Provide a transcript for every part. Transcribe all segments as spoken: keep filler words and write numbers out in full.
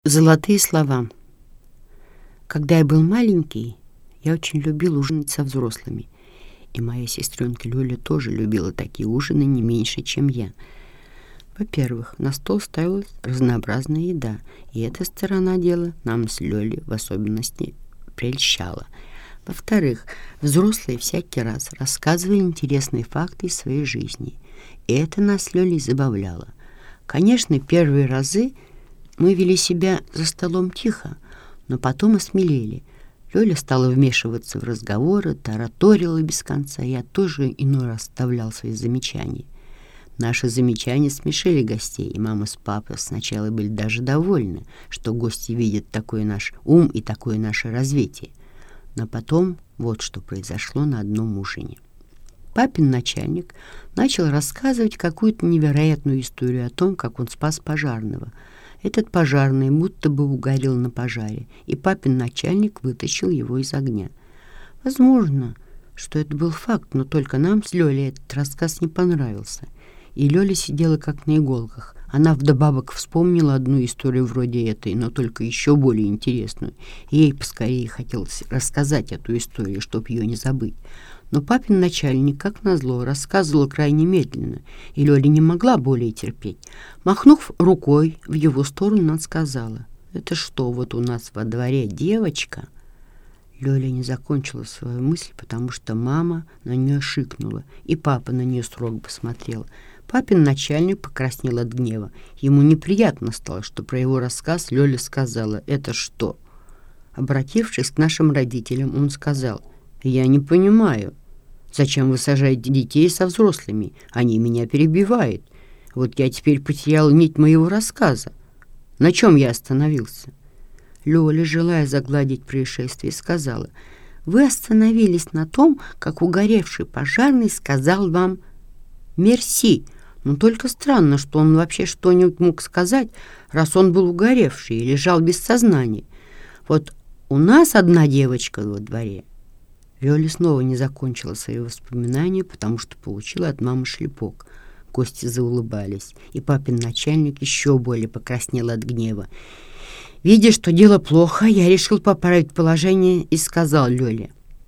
Золотые слова. Когда я был маленький, я очень любил ужинать со взрослыми. И моя сестренка Лёля тоже любила такие ужины не меньше, чем я. Во-первых, на стол ставилась разнообразная еда, и эта сторона дела нам с Лёлей в особенности прельщала. Во-вторых, взрослые всякий раз рассказывали интересные факты из своей жизни, и это нас с Лёлей забавляло. Конечно, первые разы мы вели себя за столом тихо, но потом осмелели. Лёля стала вмешиваться в разговоры, тараторила без конца. Я тоже иной раз вставлял свои замечания. Наши замечания смешили гостей, и мама с папой сначала были даже довольны, что гости видят такой наш ум и такое наше развитие. Но потом вот что произошло на одном ужине. Папин начальник начал рассказывать какую-то невероятную историю о том, как он спас пожарного. Этот пожарный будто бы угорел на пожаре, и папин начальник вытащил его из огня. Возможно, что это был факт, но только нам с Лёлей этот рассказ не понравился. И Лёля сидела как на иголках. Она вдобавок вспомнила одну историю вроде этой, но только еще более интересную. И ей поскорее хотелось рассказать эту историю, чтоб ее не забыть. Но папин начальник, как назло, рассказывал крайне медленно, и Лёля не могла более терпеть. Махнув рукой в его сторону, она сказала: «Это что, вот у нас во дворе девочка?» Лёля не закончила свою мысль, потому что мама на нее шикнула, и папа на нее строго посмотрел. Папин начальник покраснел от гнева. Ему неприятно стало, что про его рассказ Лёля сказала: «Это что?». Обратившись к нашим родителям, он сказал: «Я не понимаю. Зачем вы сажаете детей со взрослыми? Они меня перебивают. Вот я теперь потерял нить моего рассказа. На чем я остановился?» Лёля, желая загладить происшествие, сказала: «Вы остановились на том, как угоревший пожарный сказал вам «мерси». Но только странно, что он вообще что-нибудь мог сказать, раз он был угоревший и лежал без сознания. Вот у нас одна девочка во дворе». Лёля снова не закончила свои воспоминания, потому что получила от мамы шлепок. Гости заулыбались, и папин начальник еще более покраснел от гнева. Видя, что дело плохо, я решил поправить положение и сказал Лёле: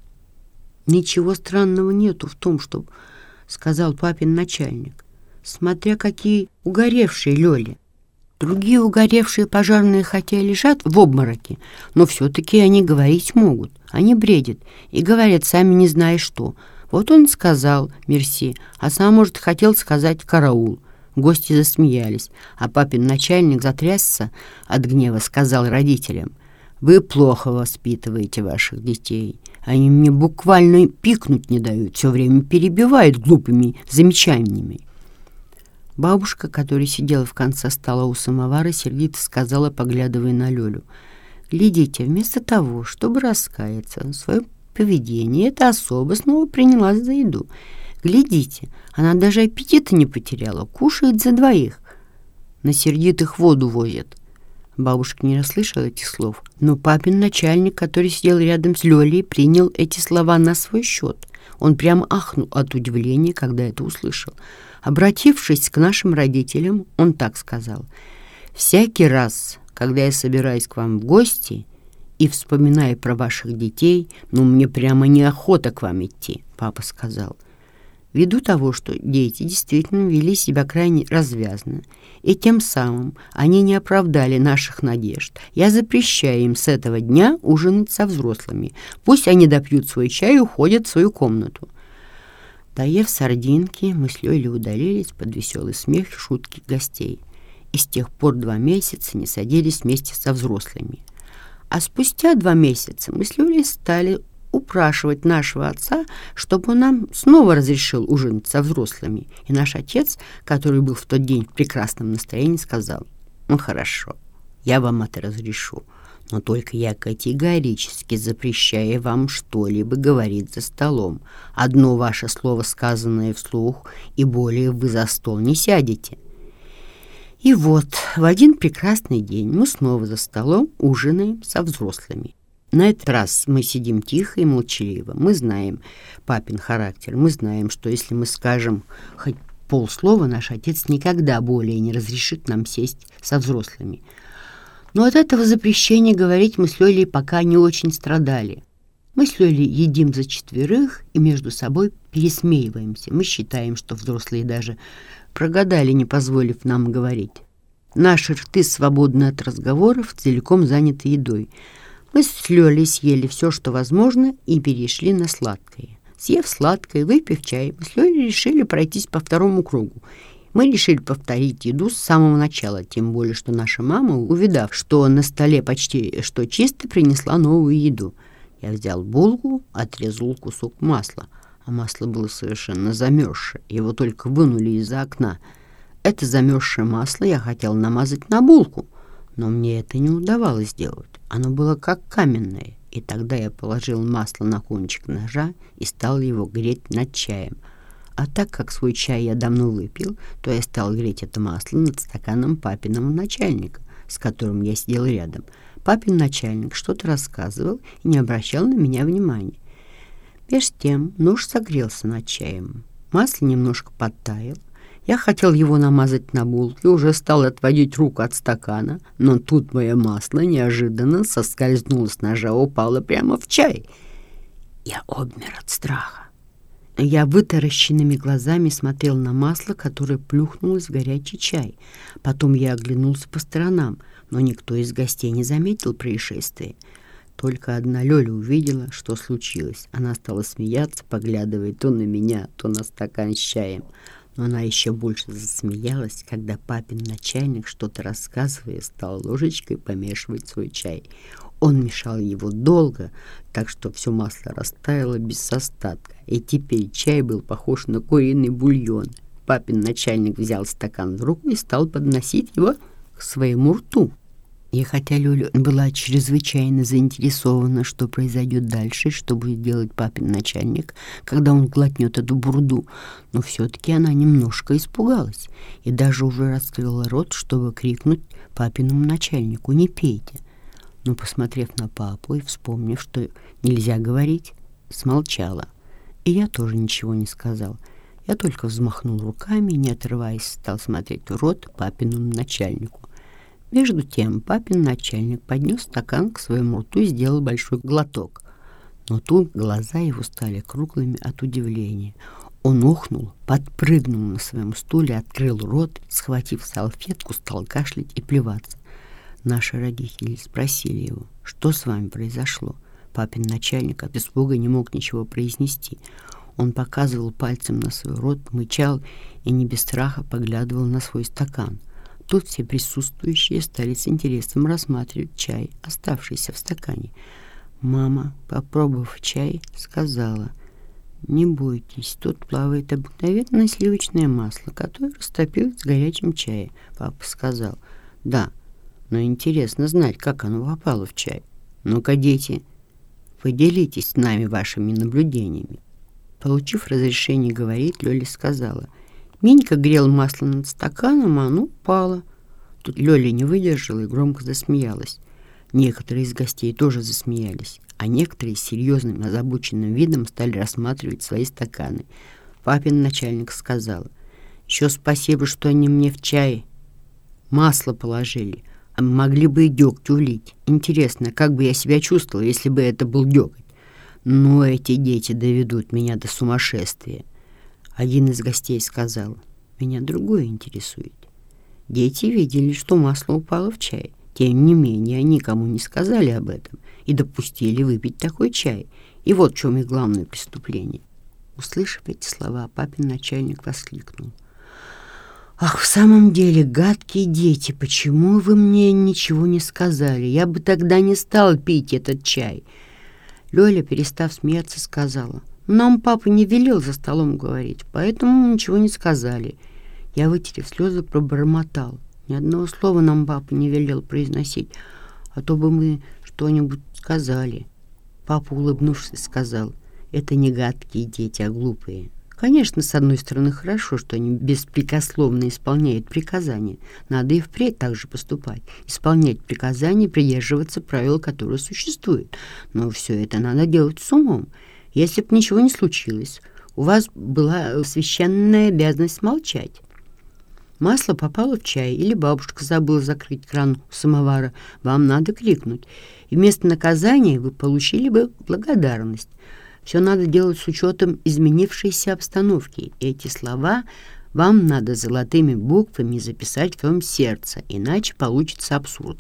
«Ничего странного нету в том, что сказал папин начальник. Смотря какие угоревшие, Лёля. Другие угоревшие пожарные хотя и лежат в обмороке, но все-таки они говорить могут. Они бредят и говорят, сами не зная что. Вот он сказал «мерси», а сам, может, хотел сказать «караул». Гости засмеялись, а папин начальник затрясся от гнева, сказал родителям: «Вы плохо воспитываете ваших детей. Они мне буквально пикнуть не дают, все время перебивают глупыми замечаниями». Бабушка, которая сидела в конце стола у самовара, сердито сказала, поглядывая на Лёлю: «Глядите, вместо того, чтобы раскаяться в своем поведении, эта особа снова принялась за еду. Глядите, она даже аппетита не потеряла, кушает за двоих. На сердитых воду возят». Бабушка не расслышала этих слов, но папин начальник, который сидел рядом с Лёлей, принял эти слова на свой счет. Он прямо ахнул от удивления, когда это услышал. Обратившись к нашим родителям, он так сказал: «Всякий раз, когда я собираюсь к вам в гости и вспоминаю про ваших детей, ну, мне прямо неохота к вам идти», — папа сказал. Ввиду того, что дети действительно вели себя крайне развязно, и тем самым они не оправдали наших надежд, я запрещаю им с этого дня ужинать со взрослыми. Пусть они допьют свой чай и уходят в свою комнату. Доев сардинки, мы с Лёлей удалились под веселый смех и шутки гостей. И с тех пор два месяца не садились вместе со взрослыми. А спустя два месяца мы с Лёлей стали упрашивать нашего отца, чтобы он нам снова разрешил ужинать со взрослыми. И наш отец, который был в тот день в прекрасном настроении, сказал: «Ну хорошо, я вам это разрешу, но только я категорически запрещаю вам что-либо говорить за столом. Одно ваше слово, сказанное вслух, и более вы за стол не сядете». И вот в один прекрасный день мы снова за столом ужинаем со взрослыми. На этот раз мы сидим тихо и молчаливо. Мы знаем папин характер. Мы знаем, что если мы скажем хоть полслова, наш отец никогда более не разрешит нам сесть со взрослыми. Но от этого запрещения говорить мы с Лёлей пока не очень страдали. Мы с Лёлей едим за четверых и между собой пересмеиваемся. Мы считаем, что взрослые даже прогадали, не позволив нам говорить. Наши рты свободны от разговоров, целиком заняты едой. Мы с Лёлей съели все, что возможно, и перешли на сладкое. Съев сладкое, выпив чай, мы с Лёлей решили пройтись по второму кругу. Мы решили повторить еду с самого начала, тем более, что наша мама, увидав, что на столе почти что чисто, принесла новую еду. Я взял булку, отрезал кусок масла, а масло было совершенно замерзшее, его только вынули из-за окна. Это замерзшее масло я хотел намазать на булку, но мне это не удавалось сделать. Оно было как каменное, и тогда я положил масло на кончик ножа и стал его греть над чаем. А так как свой чай я давно выпил, то я стал греть это масло над стаканом папиного начальника, с которым я сидел рядом. Папин начальник что-то рассказывал и не обращал на меня внимания. Меж тем нож согрелся над чаем. Масло немножко подтаяло. Я хотел его намазать на булке, уже стал отводить руку от стакана, но тут мое масло неожиданно соскользнуло с ножа, упало прямо в чай. Я обмер от страха. Я вытаращенными глазами смотрел на масло, которое плюхнулось в горячий чай. Потом я оглянулся по сторонам, но никто из гостей не заметил происшествия. Только одна Лёля увидела, что случилось. Она стала смеяться, поглядывая то на меня, то на стакан с чаем. Но она еще больше засмеялась, когда папин начальник, что-то рассказывая, стал ложечкой помешивать свой чай. Он мешал его долго, так что все масло растаяло без остатка, и теперь чай был похож на куриный бульон. Папин начальник взял стакан в руку и стал подносить его к своему рту. И хотя Лёля была чрезвычайно заинтересована, что произойдет дальше, что будет делать папин начальник, когда он глотнет эту бурду, но все-таки она немножко испугалась и даже уже раскрыла рот, чтобы крикнуть папиному начальнику: «Не пейте!» Но, посмотрев на папу и вспомнив, что нельзя говорить, смолчала. И я тоже ничего не сказал. Я только взмахнул руками и, не отрываясь, стал смотреть в рот папиному начальнику. Между тем папин начальник поднес стакан к своему рту и сделал большой глоток. Но тут глаза его стали круглыми от удивления. Он охнул, подпрыгнул на своем стуле, открыл рот, схватив салфетку, стал кашлять и плеваться. Наши родители спросили его: «Что с вами произошло?» Папин начальник от испуга не мог ничего произнести. Он показывал пальцем на свой рот, мычал и не без страха поглядывал на свой стакан. Тут все присутствующие стали с интересом рассматривать чай, оставшийся в стакане. Мама, попробовав чай, сказала: «Не бойтесь, тут плавает обыкновенное сливочное масло, которое растопилось в горячем чае». Папа сказал: «Да, но интересно знать, как оно попало в чай. Ну-ка, дети, поделитесь с нами вашими наблюдениями». Получив разрешение говорить, Лёля сказала: «Минька грел масло над стаканом, а оно упало». Тут Лёля не выдержала и громко засмеялась. Некоторые из гостей тоже засмеялись, а некоторые с серьезным озабоченным видом стали рассматривать свои стаканы. Папин начальник сказал: «Еще спасибо, что они мне в чай масло положили, а могли бы и дегть улить. Интересно, как бы я себя чувствовал, если бы это был деготь? Но эти дети доведут меня до сумасшествия». Один из гостей сказал: «Меня другое интересует. Дети видели, что масло упало в чай. Тем не менее, они никому не сказали об этом и допустили выпить такой чай. И вот в чем их главное преступление». Услышав эти слова, папин начальник воскликнул: «Ах, в самом деле, гадкие дети, почему вы мне ничего не сказали? Я бы тогда не стал пить этот чай». Лёля, перестав смеяться, сказала: «Нам папа не велел за столом говорить, поэтому ничего не сказали». Я, вытерев слезы, пробормотал: «Ни одного слова нам папа не велел произносить, а то бы мы что-нибудь сказали». Папа, улыбнувшись, сказал: «Это не гадкие дети, а глупые. Конечно, с одной стороны, хорошо, что они беспрекословно исполняют приказания. Надо и впредь так же поступать, исполнять приказания, придерживаться правил, которые существуют. Но все это надо делать с умом. Если бы ничего не случилось, у вас была священная обязанность молчать». Масло попало в чай, или бабушка забыла закрыть кран у самовара, вам надо крикнуть. И вместо наказания вы получили бы благодарность. Все надо делать с учетом изменившейся обстановки. Эти слова вам надо золотыми буквами записать в своем сердце, иначе получится абсурд.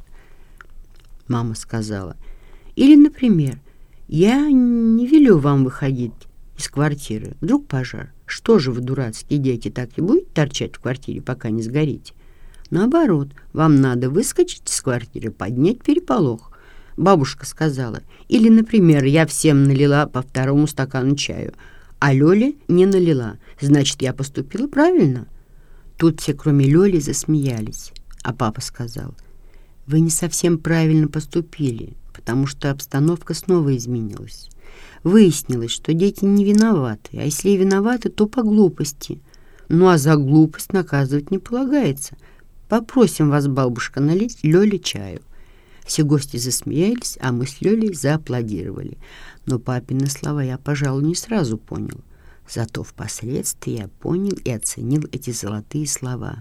Мама сказала. Или, например, я не велю вам выходить из квартиры. Вдруг пожар. Что же вы, дурацкие дети, так и будете торчать в квартире, пока не сгорите? Наоборот, вам надо выскочить из квартиры, поднять переполох. Бабушка сказала. Или, например, я всем налила по второму стакану чаю, а Лёле не налила. Значит, я поступила правильно. Тут все, кроме Лёли, засмеялись. А папа сказал. Вы не совсем правильно поступили, потому что обстановка снова изменилась. Выяснилось, что дети не виноваты, а если и виноваты, то по глупости. Ну а за глупость наказывать не полагается. Попросим вас, бабушка, налить Лёле чаю. Все гости засмеялись, а мы с Лёлей зааплодировали. Но папины слова я, пожалуй, не сразу понял. Зато впоследствии я понял и оценил эти золотые слова.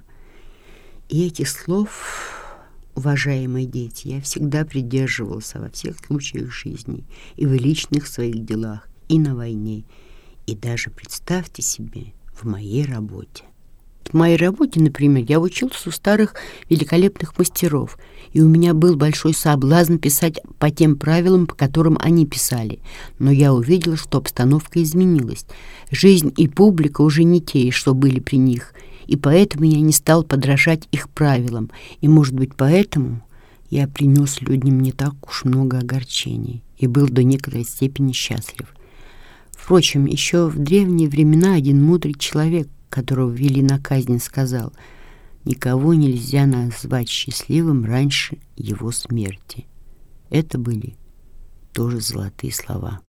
И этих слов, уважаемые дети, я всегда придерживался во всех случаях жизни, и в личных своих делах, и на войне, и даже, представьте себе, в моей работе. В моей работе, например, я учился у старых великолепных мастеров, и у меня был большой соблазн писать по тем правилам, по которым они писали. Но я увидел, что обстановка изменилась. Жизнь и публика уже не те, что были при них, и поэтому я не стал подражать их правилам, и, может быть, поэтому я принес людям не так уж много огорчений и был до некоторой степени счастлив. Впрочем, еще в древние времена один мудрый человек, которого вели на казнь, сказал: «Никого нельзя назвать счастливым раньше его смерти». Это были тоже золотые слова.